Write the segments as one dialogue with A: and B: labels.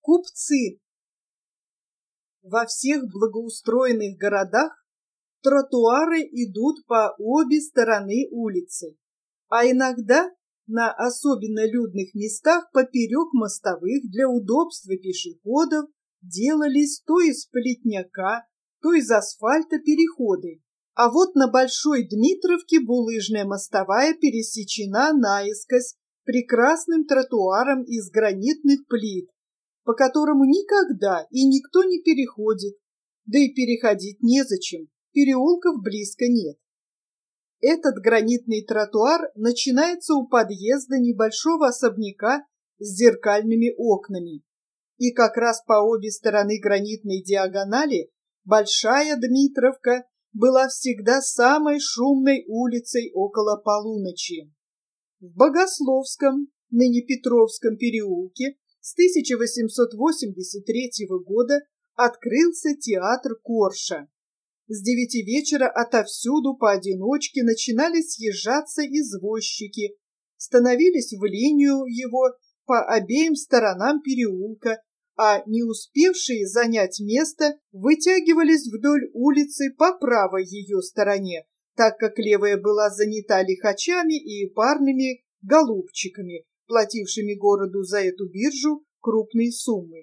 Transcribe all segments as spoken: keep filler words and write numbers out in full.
A: Купцы. Во всех благоустроенных городах тротуары идут по обе стороны улицы, а иногда на особенно людных местах поперек мостовых для удобства пешеходов делались то из плетняка, то из асфальта переходы. А вот на Большой Дмитровке булыжная мостовая пересечена наискось прекрасным тротуаром из гранитных плит, по которому никогда и никто не переходит, да и переходить незачем, переулков близко нет. Этот гранитный тротуар начинается у подъезда небольшого особняка с зеркальными окнами. И как раз по обе стороны гранитной диагонали Большая Дмитровка была всегда самой шумной улицей около полуночи. В Богословском, ныне Петровском переулке с тысяча восемьсот восемьдесят третьего года открылся театр Корша. С девяти вечера отовсюду поодиночке начинали съезжаться извозчики, становились в линию его по обеим сторонам переулка, а не успевшие занять место вытягивались вдоль улицы по правой ее стороне, так как левая была занята лихачами и парными голубчиками, платившими городу за эту биржу крупные суммы.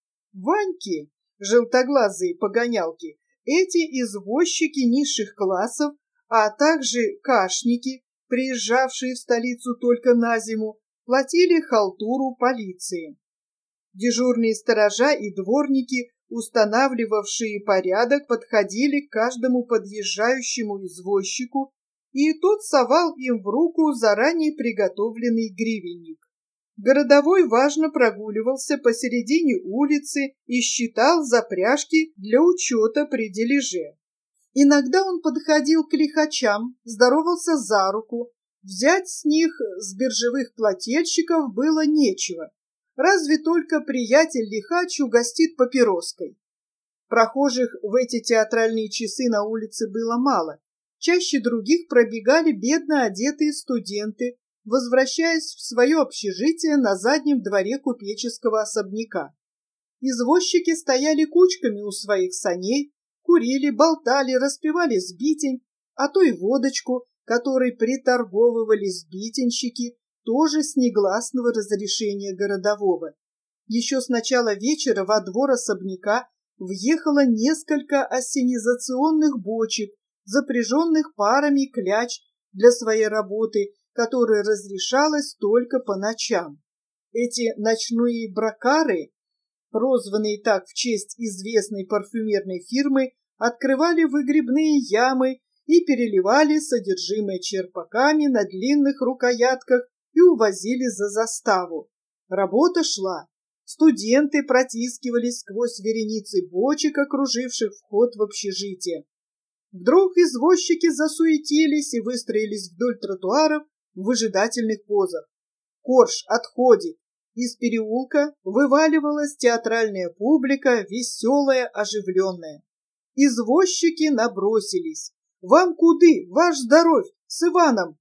A: Ваньки, желтоглазые погонялки, эти извозчики низших классов, а также кашники, приезжавшие в столицу только на зиму, платили халтуру полиции. Дежурные сторожа и дворники, устанавливавшие порядок, подходили к каждому подъезжающему извозчику, и тот совал им в руку заранее приготовленный гривенник. Городовой важно прогуливался посередине улицы и считал запряжки для учета при дележе. Иногда он подходил к лихачам, здоровался за руку. Взять с них, с биржевых плательщиков, было нечего. Разве только приятель-лихач угостит папироской. Прохожих в эти театральные часы на улице было мало. Чаще других пробегали бедно одетые студенты, возвращаясь в свое общежитие на заднем дворе купеческого особняка. Извозчики стояли кучками у своих саней, курили, болтали, распевали сбитень, а то и водочку, которой приторговывали сбитенщики, тоже с негласного разрешения городового. Еще с начала вечера во двор особняка въехало несколько ассенизационных бочек, запряженных парами кляч для своей работы, которая разрешалась только по ночам. Эти ночные бракары, прозванные так в честь известной парфюмерной фирмы, открывали выгребные ямы и переливали содержимое черпаками на длинных рукоятках и увозили за заставу. Работа шла. Студенты протискивались сквозь вереницы бочек, окруживших вход в общежитие. Вдруг извозчики засуетились и выстроились вдоль тротуаров в выжидательных позах. Корж отходит. Из переулка вываливалась театральная публика, веселая, оживленная. Извозчики набросились. «Вам куды? Ваш здоровь! С Иваном!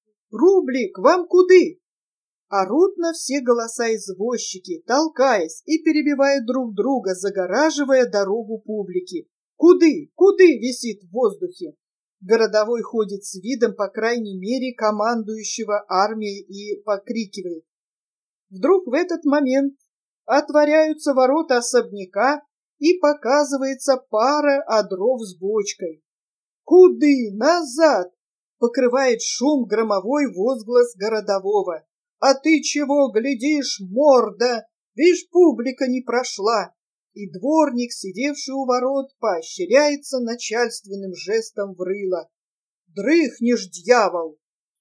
A: Рублик, вам куды?» Орут на все голоса извозчики, толкаясь и перебивая друг друга, загораживая дорогу публике. «Куды? Куды?» висит в воздухе. Городовой ходит с видом, по крайней мере, командующего армией и покрикивает. Вдруг в этот момент отворяются ворота особняка, и показывается пара одров с бочкой. «Куды? Назад!» — покрывает шум громовой возглас городового. «А ты чего глядишь, морда? Вишь, публика не прошла!» И дворник, сидевший у ворот, поощряется начальственным жестом в рыло. «Дрыхнешь, дьявол!»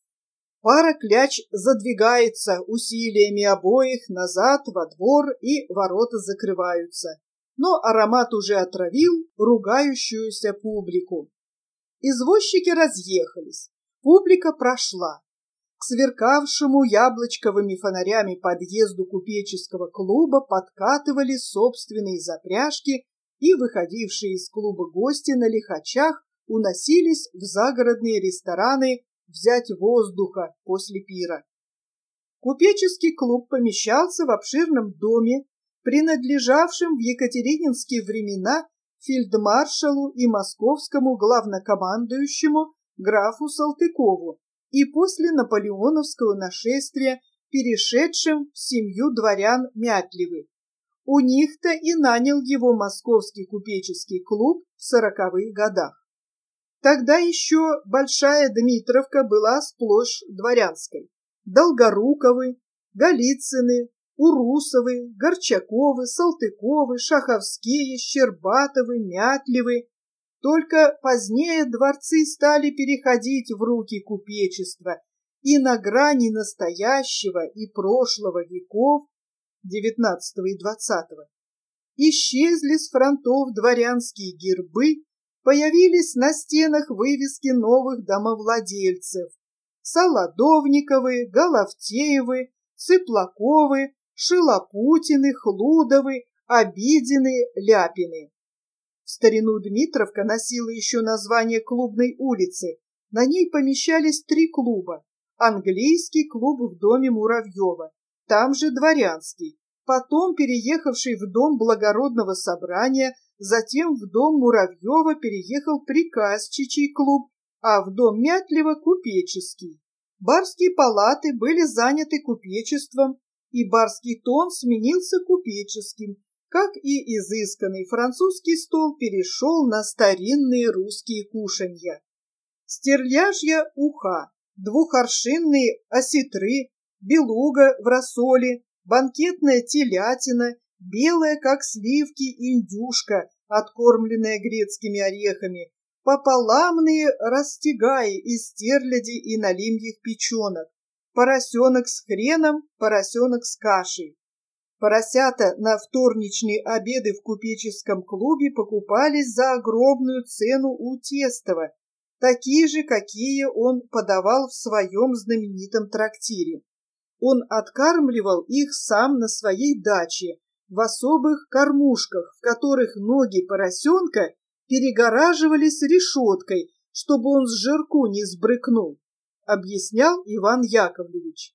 A: Пара кляч задвигается усилиями обоих назад во двор, и ворота закрываются. Но аромат уже отравил ругающуюся публику. Извозчики разъехались, публика прошла. К сверкавшему яблочковыми фонарями подъезду купеческого клуба подкатывали собственные запряжки, и выходившие из клуба гости на лихачах уносились в загородные рестораны взять воздуха после пира. Купеческий клуб помещался в обширном доме принадлежавшим в екатерининские времена фельдмаршалу и московскому главнокомандующему графу Салтыкову и после наполеоновского нашествия перешедшим в семью дворян Мятлевых. У них-то и нанял его московский купеческий клуб в сороковых годах. Тогда еще Большая Дмитровка была сплошь дворянской. Долгоруковы, Голицыны, Урусовы, Горчаковы, Салтыковы, Шаховские, Щербатовы, Мятлевы. Только позднее дворцы стали переходить в руки купечества, и на грани настоящего и прошлого веков, девятнадцатого и двадцатого, исчезли с фронтов дворянские гербы, появились на стенах вывески новых домовладельцев: Солодовниковы, Головтеевы, Цыплаковы, Шилопутины, Хлудовы, Обидины, Ляпины. В старину Дмитровка носила еще название Клубной улицы. На ней помещались три клуба. Английский клуб в доме Муравьева, там же дворянский, потом переехавший в дом благородного собрания, затем в дом Муравьева переехал приказчичий клуб, а в дом Мятлева купеческий. Барские палаты были заняты купечеством, и барский тон сменился купеческим, как и изысканный французский стол перешел на старинные русские кушанья. Стерляжья уха, двухоршинные осетры, белуга в рассоле, банкетная телятина, белая, как сливки, индюшка, откормленная грецкими орехами, пополамные растягаи из стерляди и налимьих печенок, поросенок с хреном, поросенок с кашей. Поросята на вторничные обеды в купеческом клубе покупались за огромную цену у Тестова, такие же, какие он подавал в своем знаменитом трактире. Он откармливал их сам на своей даче, в особых кормушках, в которых ноги поросенка перегораживались решеткой, чтобы он с жирку не сбрыкнул, объяснял Иван Яковлевич.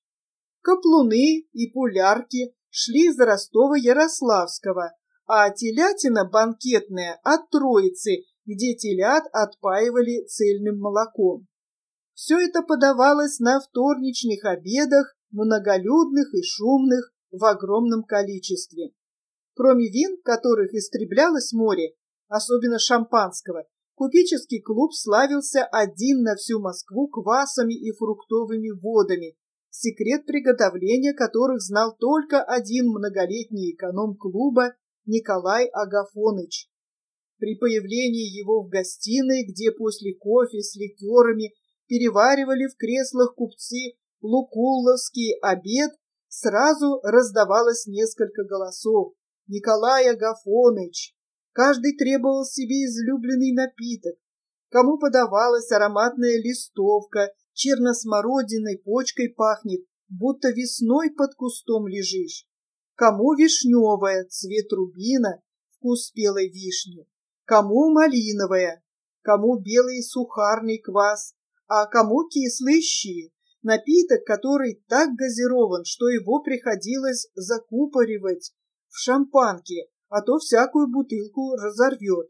A: Каплуны и пулярки шли из Ростова-Ярославского, а телятина банкетная от Троицы, где телят отпаивали цельным молоком. Все это подавалось на вторничных обедах, многолюдных и шумных, в огромном количестве. Кроме вин, которых истреблялось море, особенно шампанского, купеческий клуб славился один на всю Москву квасами и фруктовыми водами, секрет приготовления которых знал только один многолетний эконом клуба Николай Агафоныч. При появлении его в гостиной, где после кофе с ликерами переваривали в креслах купцы лукулловский обед, сразу раздавалось несколько голосов: «Николай Агафоныч!» Каждый требовал себе излюбленный напиток. Кому подавалась ароматная листовка, черносмородиной почкой пахнет, будто весной под кустом лежишь. Кому вишневая, цвет рубина, вкус спелой вишни. Кому малиновая, кому белый сухарный квас, а кому кислые щи. Напиток, который так газирован, что его приходилось закупоривать в шампанке, а то всякую бутылку разорвет.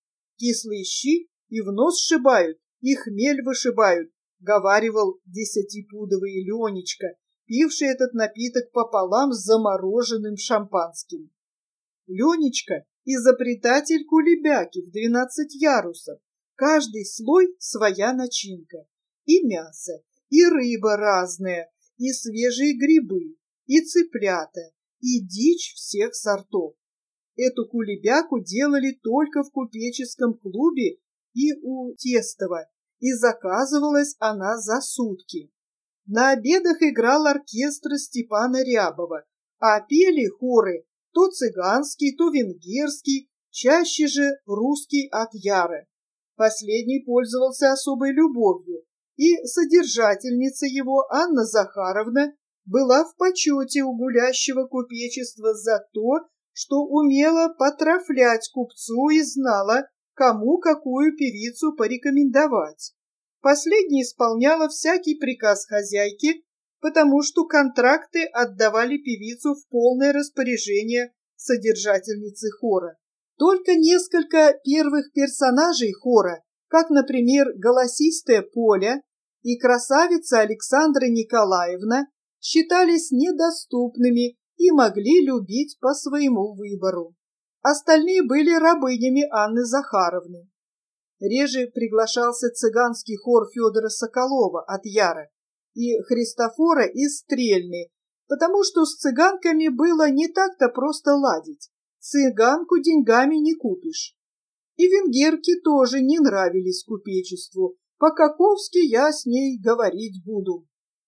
A: Кислые щи и в нос сшибают, и хмель вышибают, говаривал десятипудовый Ленечка, пивший этот напиток пополам с замороженным шампанским. Ленечка — изобретатель кулебяки в двенадцать ярусов. Каждый слой своя начинка. И мясо, и рыба разная, и свежие грибы, и цыплята, и дичь всех сортов. Эту кулебяку делали только в купеческом клубе и у Тестова, и заказывалась она за сутки. На обедах играл оркестр Степана Рябова, а пели хоры то цыганский, то венгерский, чаще же русский от Яры. Последний пользовался особой любовью, и содержательница его, Анна Захаровна, была в почете у гулящего купечества за то, что умела потрафлять купцу и знала, кому какую певицу порекомендовать. Последняя исполняла всякий приказ хозяйки, потому что контракты отдавали певицу в полное распоряжение содержательницы хора. Только несколько первых персонажей хора, как, например, голосистая Поля и красавица Александра Николаевна, считались недоступными и могли любить по своему выбору. Остальные были рабынями Анны Захаровны. Реже приглашался цыганский хор Федора Соколова от Яра и Христофора из Стрельны, потому что с цыганками было не так-то просто ладить. Цыганку деньгами не купишь. И венгерки тоже не нравились купечеству. По-каковски я с ней говорить буду.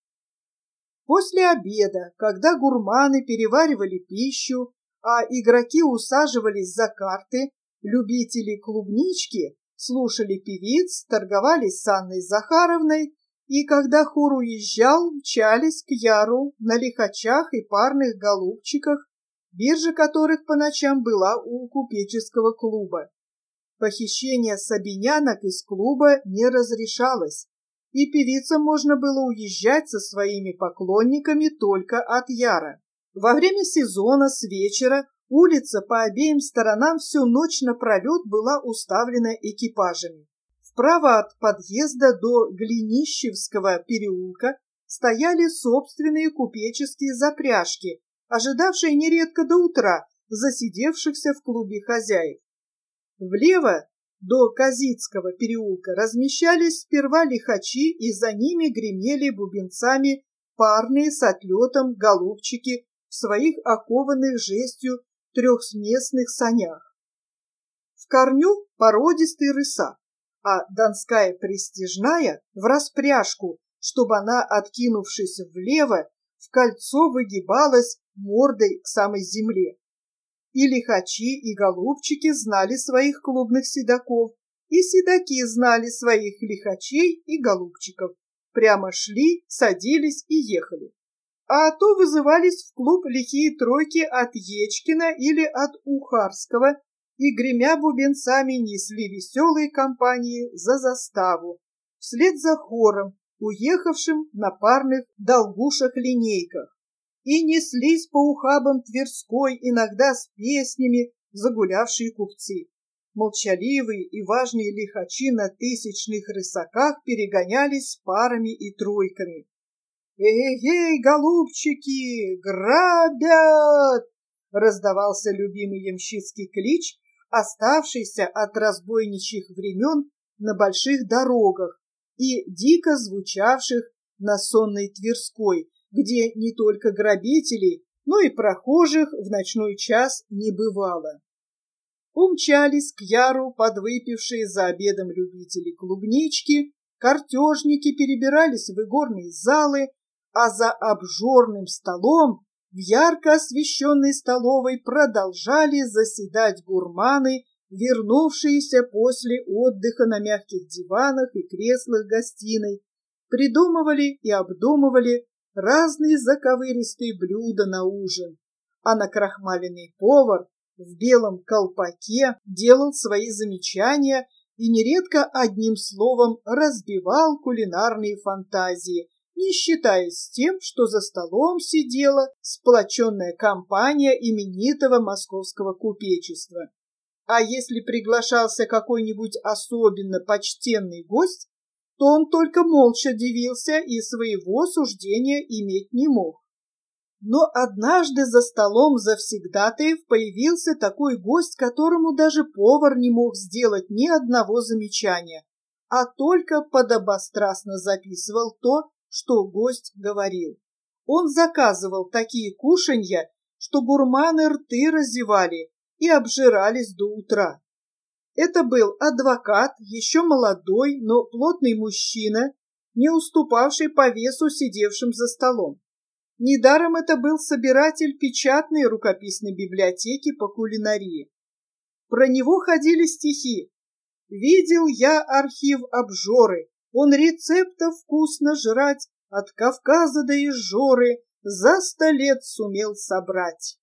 A: После обеда, когда гурманы переваривали пищу, а игроки усаживались за карты, любители клубнички слушали певиц, торговались с Анной Захаровной, и когда хор уезжал, мчались к Яру на лихачах и парных голубчиках, биржа которых по ночам была у купеческого клуба. Похищение сабинянок из клуба не разрешалось, и певицам можно было уезжать со своими поклонниками только от Яра. Во время сезона с вечера улица по обеим сторонам всю ночь напролет была уставлена экипажами. Справа от подъезда до Глинищевского переулка стояли собственные купеческие запряжки, ожидавшие нередко до утра засидевшихся в клубе хозяев. Влево до Казицкого переулка размещались сперва лихачи, и за ними гремели бубенцами парные с отлетом голубчики в своих окованных жестью трехсместных санях. В корню породистый рысак, а донская престижная в распряжку, чтобы она, откинувшись влево, в кольцо выгибалась мордой к самой земле. И лихачи, и голубчики знали своих клубных седаков, и седаки знали своих лихачей и голубчиков. Прямо шли, садились и ехали. А то вызывались в клуб лихие тройки от Ечкина или от Ухарского, и, гремя бубенцами, несли веселые компании за заставу, вслед за хором, уехавшим на парных долгушах-линейках. И неслись по ухабам Тверской, иногда с песнями, загулявшие купцы. Молчаливые и важные лихачи на тысячных рысаках перегонялись с парами и тройками. «Эй-эй, голубчики, грабят!» раздавался любимый ямщицкий клич, оставшийся от разбойничьих времен на больших дорогах и дико звучавших на сонной Тверской, где не только грабителей, но и прохожих в ночной час не бывало. Умчались к Яру подвыпившие за обедом любители клубнички, картежники перебирались в игорные залы, а за обжорным столом в ярко освещенной столовой продолжали заседать гурманы, вернувшиеся после отдыха на мягких диванах и креслах гостиной, придумывали и обдумывали разные заковыристые блюда на ужин, а накрахмаленный повар в белом колпаке делал свои замечания и нередко одним словом разбивал кулинарные фантазии, не считаясь с тем, что за столом сидела сплоченная компания именитого московского купечества. А если приглашался какой-нибудь особенно почтенный гость, то он только молча дивился и своего суждения иметь не мог. Но однажды за столом завсегдатаев появился такой гость, которому даже повар не мог сделать ни одного замечания, а только подобострастно записывал то, что гость говорил. Он заказывал такие кушанья, что гурманы рты разевали и обжирались до утра. Это был адвокат, еще молодой, но плотный мужчина, не уступавший по весу сидевшим за столом. Недаром это был собиратель печатной рукописной библиотеки по кулинарии. Про него ходили стихи. «Видел я архив обжоры, он рецептов вкусно жрать от Кавказа до Изжоры за сто лет сумел собрать».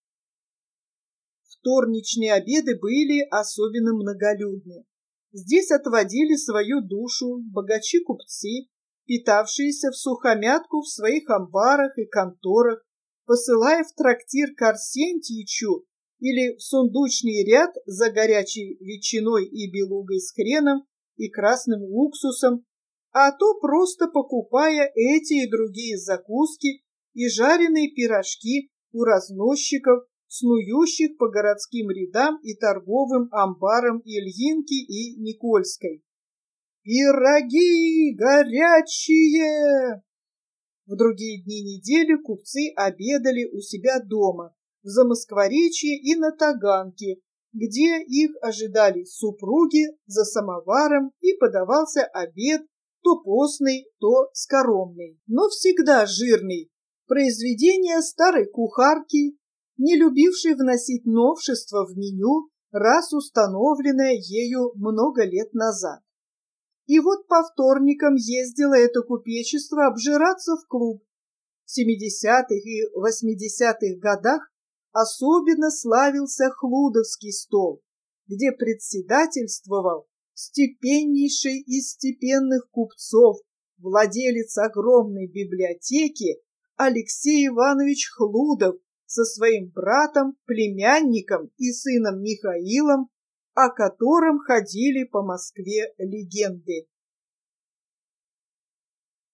A: Вторничные обеды были особенно многолюдны. Здесь отводили свою душу богачи-купцы, питавшиеся всухомятку в своих амбарах и конторах, посылая в трактир к Арсентьичу или в сундучный ряд за горячей ветчиной и белугой с хреном и красным уксусом, а то просто покупая эти и другие закуски и жареные пирожки у разносчиков, снующих по городским рядам и торговым амбарам Ильинки и Никольской. «Пироги горячие!» В другие дни недели купцы обедали у себя дома, в Замоскворечье и на Таганке, где их ожидали супруги за самоваром и подавался обед то постный, то скоромный, но всегда жирный, произведение старой кухарки, не любившей вносить новшества в меню, раз установленное ею много лет назад. И вот по вторникам ездило это купечество обжираться в клуб. В семидесятых и восьмидесятых годах особенно славился Хлудовский стол, где председательствовал степеннейший из степенных купцов, владелец огромной библиотеки Алексей Иванович Хлудов со своим братом, племянником и сыном Михаилом, о котором ходили по Москве легенды.